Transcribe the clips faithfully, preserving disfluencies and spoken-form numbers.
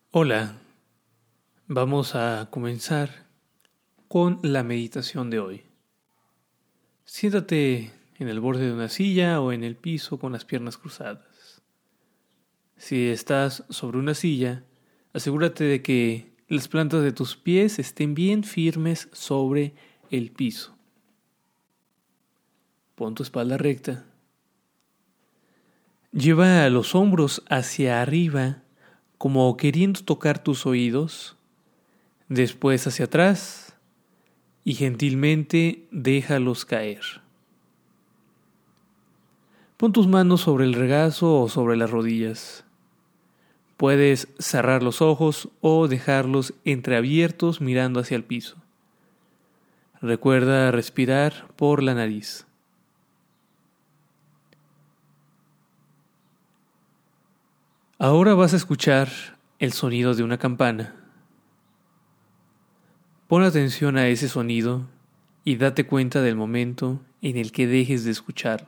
Hola, vamos a comenzar con la meditación de hoy. Siéntate en el borde de una silla o en el piso con las piernas cruzadas. Si estás sobre una silla, asegúrate de que las plantas de tus pies estén bien firmes sobre el piso. Pon tu espalda recta. Lleva los hombros hacia arriba como queriendo tocar tus oídos, después hacia atrás y gentilmente déjalos caer. Pon tus manos sobre el regazo o sobre las rodillas. Puedes cerrar los ojos o dejarlos entreabiertos mirando hacia el piso. Recuerda respirar por la nariz. Ahora vas a escuchar el sonido de una campana. Pon atención a ese sonido y date cuenta del momento en el que dejes de escucharlo.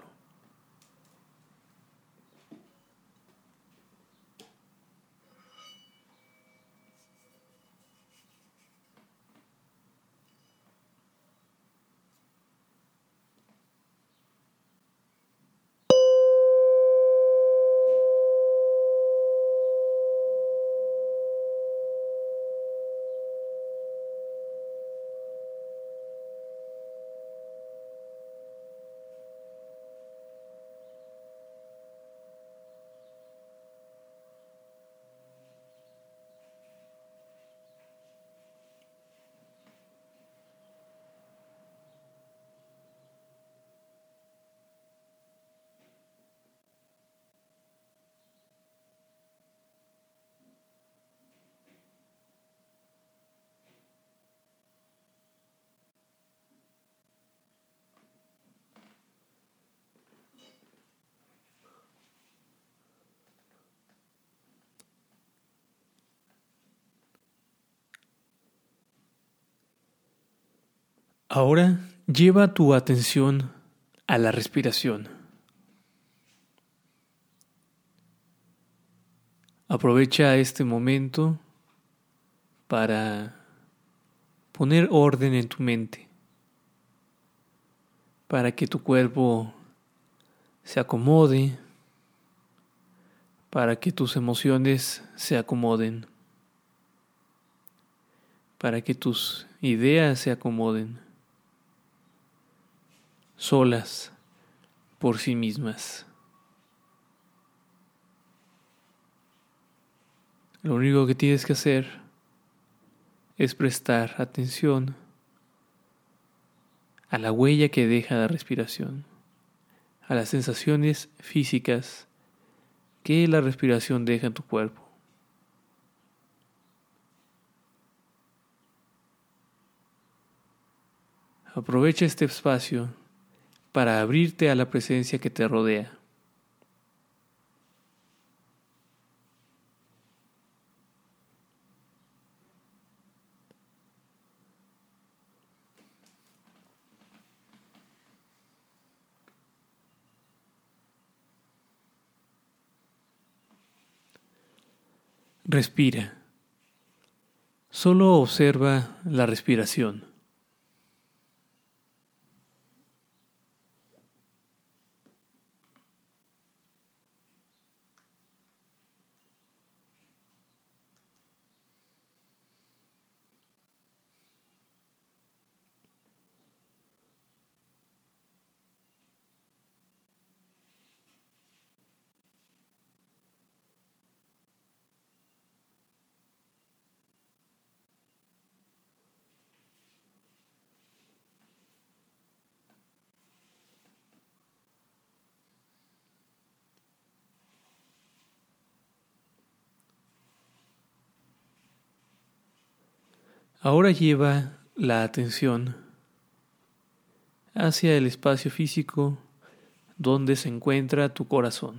Ahora lleva tu atención a la respiración. Aprovecha este momento para poner orden en tu mente, para que tu cuerpo se acomode, para que tus emociones se acomoden, para que tus ideas se acomoden, solas por sí mismas. Lo único que tienes que hacer es prestar atención a la huella que deja la respiración, a las sensaciones físicas que la respiración deja en tu cuerpo. Aprovecha este espacio para abrirte a la presencia que te rodea. Respira. Solo observa la respiración. Ahora lleva la atención hacia el espacio físico donde se encuentra tu corazón.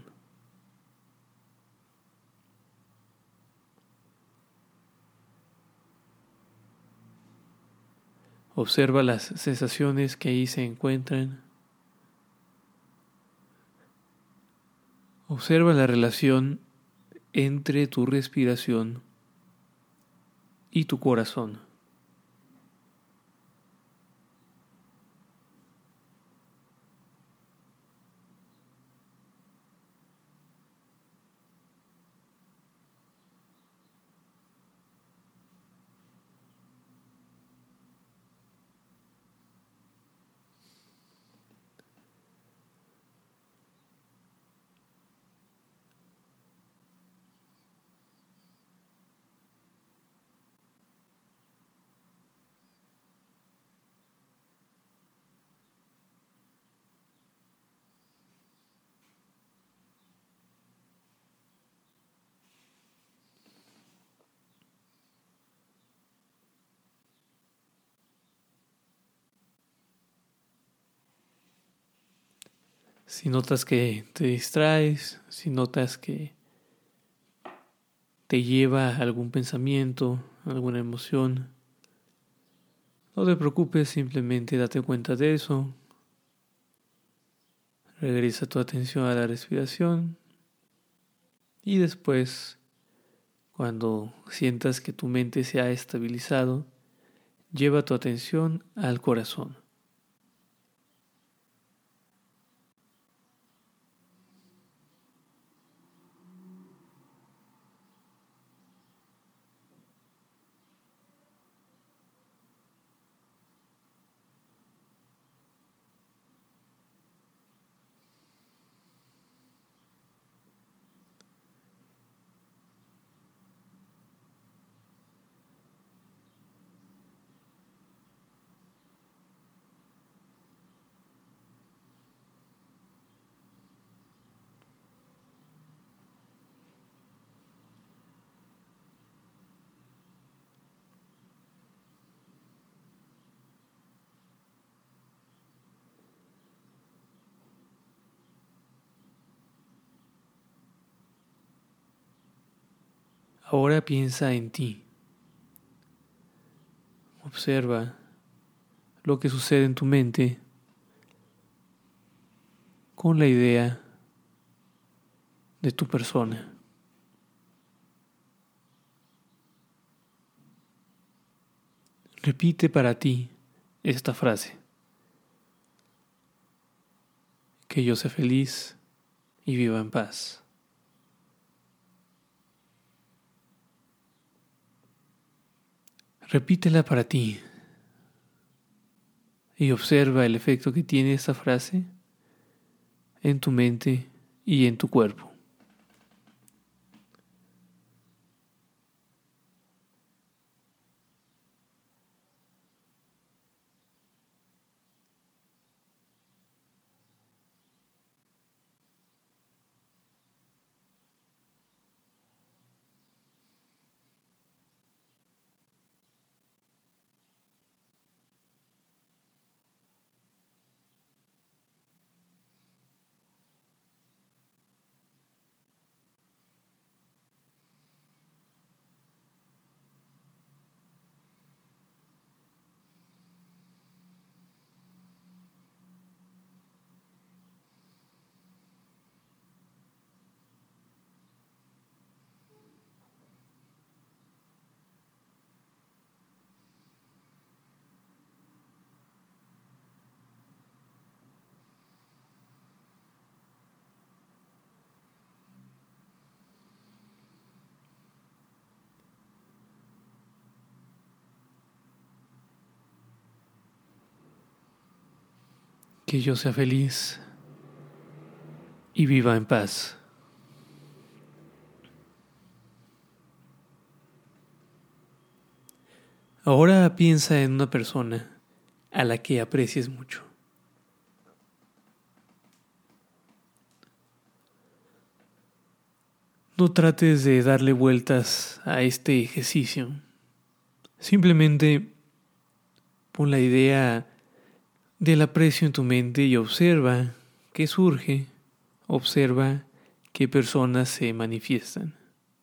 Observa las sensaciones que ahí se encuentran. Observa la relación entre tu respiración y tu corazón. Si notas que te distraes, si notas que te lleva a algún pensamiento, alguna emoción, no te preocupes, simplemente date cuenta de eso. Regresa tu atención a la respiración y después, cuando sientas que tu mente se ha estabilizado, lleva tu atención al corazón. Ahora piensa en ti. Observa lo que sucede en tu mente con la idea de tu persona. Repite para ti esta frase: que yo sea feliz y viva en paz. Repítela para ti y observa el efecto que tiene esta frase en tu mente y en tu cuerpo. Que yo sea feliz y viva en paz. Ahora piensa en una persona a la que aprecies mucho. No trates de darle vueltas a este ejercicio. Simplemente pon la idea del aprecio en tu mente y observa qué surge, observa qué personas se manifiestan.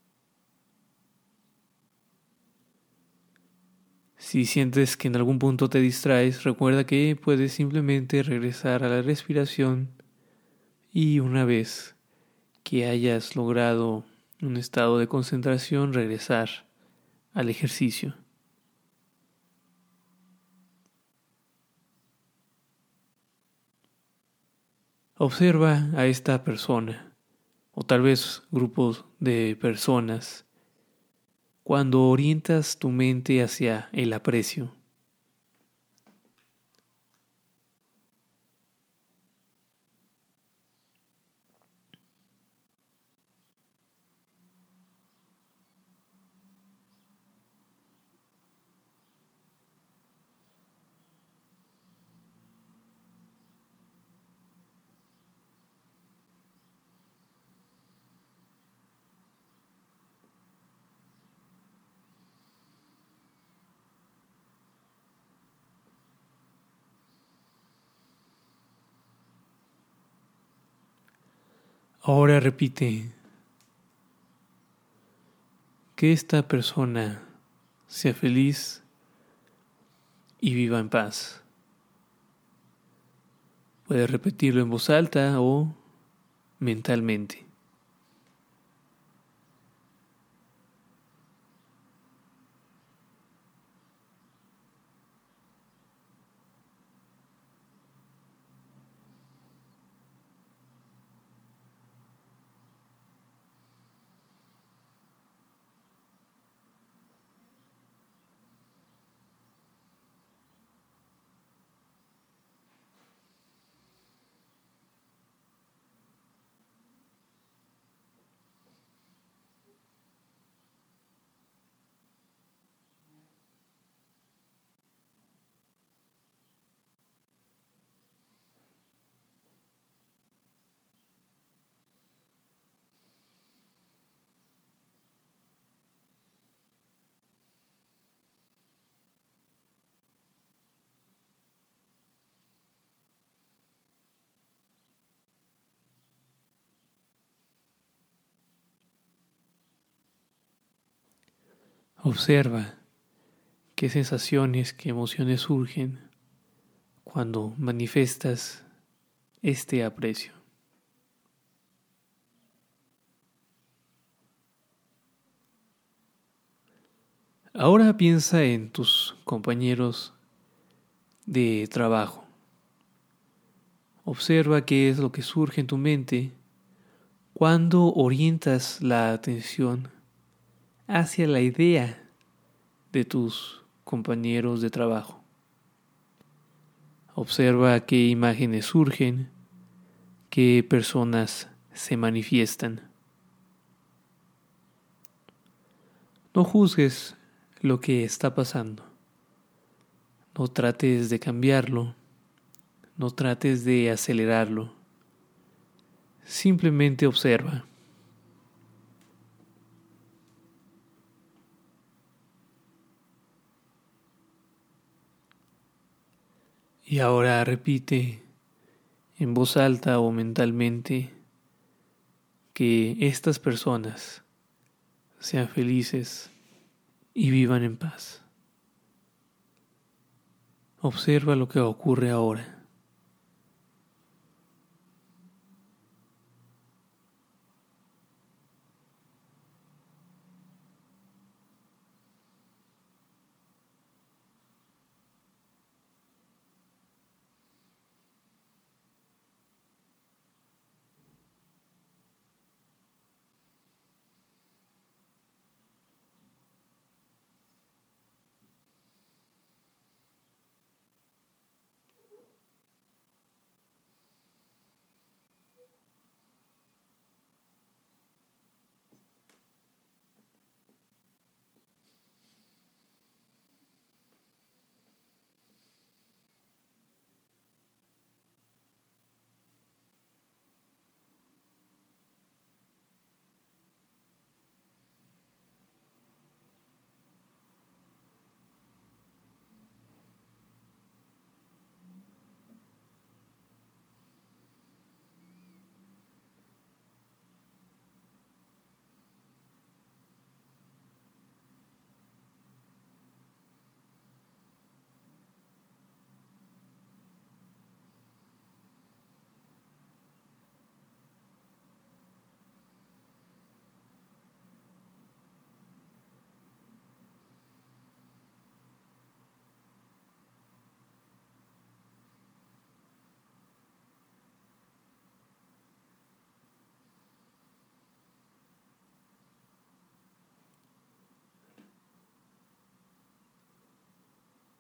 Si sientes que en algún punto te distraes, recuerda que puedes simplemente regresar a la respiración y una vez que hayas logrado un estado de concentración, regresar al ejercicio. Observa a esta persona, o tal vez grupos de personas, cuando orientas tu mente hacia el aprecio. Ahora repite que esta persona sea feliz y viva en paz. Puedes repetirlo en voz alta o mentalmente. Observa qué sensaciones, qué emociones surgen cuando manifiestas este aprecio. Ahora piensa en tus compañeros de trabajo. Observa qué es lo que surge en tu mente cuando orientas la atención hacia la idea de tus compañeros de trabajo. Observa qué imágenes surgen, qué personas se manifiestan. No juzgues lo que está pasando. No trates de cambiarlo. No trates de acelerarlo. Simplemente observa. Y ahora repite en voz alta o mentalmente que estas personas sean felices y vivan en paz. Observa lo que ocurre ahora.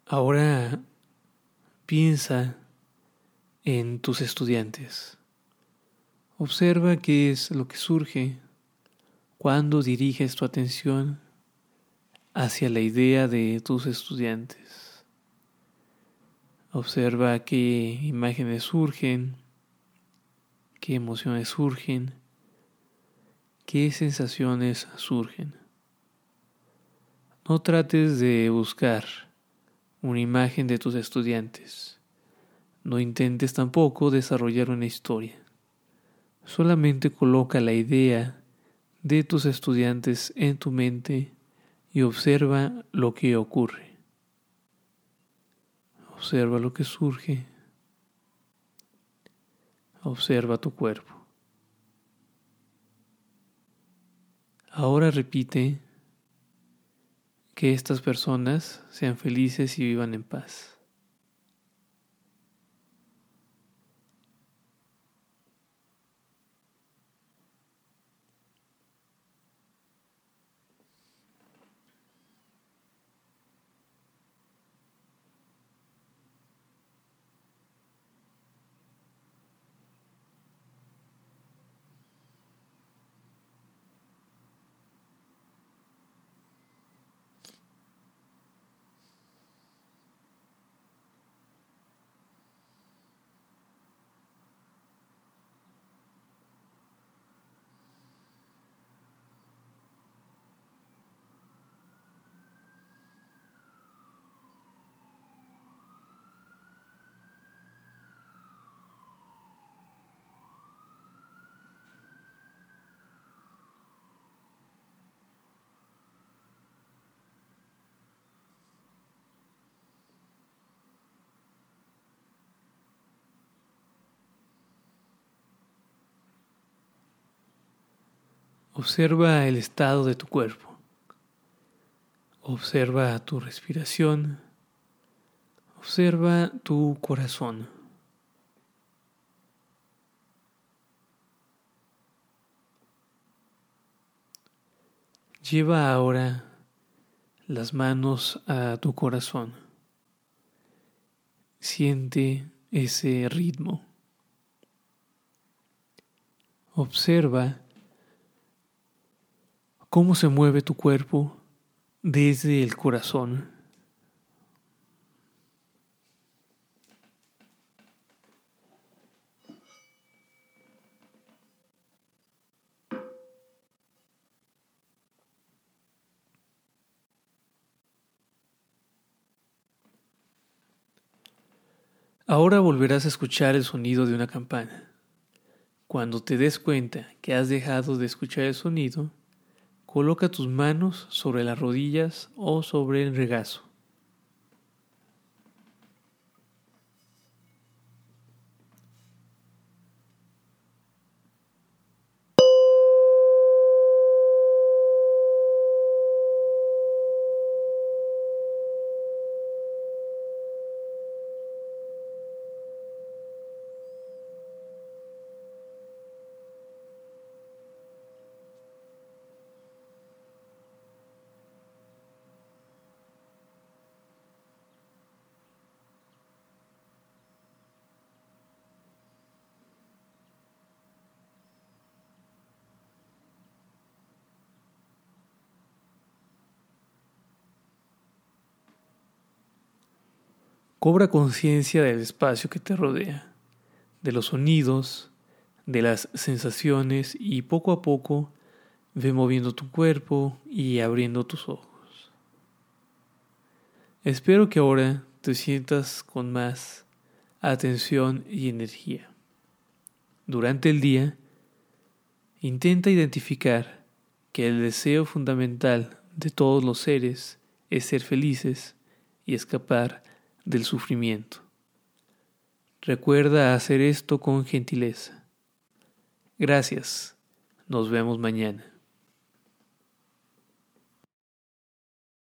Ahora piensa en tus estudiantes. Observa qué es lo que surge cuando diriges tu atención hacia la idea de tus estudiantes. Observa qué imágenes surgen, qué emociones surgen, qué sensaciones surgen. No trates de buscar una imagen de tus estudiantes. No intentes tampoco desarrollar una historia. Solamente coloca la idea de tus estudiantes en tu mente y observa lo que ocurre. Observa lo que surge. Observa tu cuerpo. Ahora repite que estas personas sean felices y vivan en paz. Observa el estado de tu cuerpo. Observa tu respiración. Observa tu corazón. Lleva ahora las manos a tu corazón. Siente ese ritmo. Observa cómo se mueve tu cuerpo desde el corazón. Ahora volverás a escuchar el sonido de una campana. Cuando te des cuenta que has dejado de escuchar el sonido, coloca tus manos sobre las rodillas o sobre el regazo. Cobra conciencia del espacio que te rodea, de los sonidos, de las sensaciones y poco a poco ve moviendo tu cuerpo y abriendo tus ojos. Espero que ahora te sientas con más atención y energía. Durante el día, intenta identificar que el deseo fundamental de todos los seres es ser felices y escapar del sufrimiento. Recuerda hacer esto con gentileza. Gracias. Nos vemos mañana.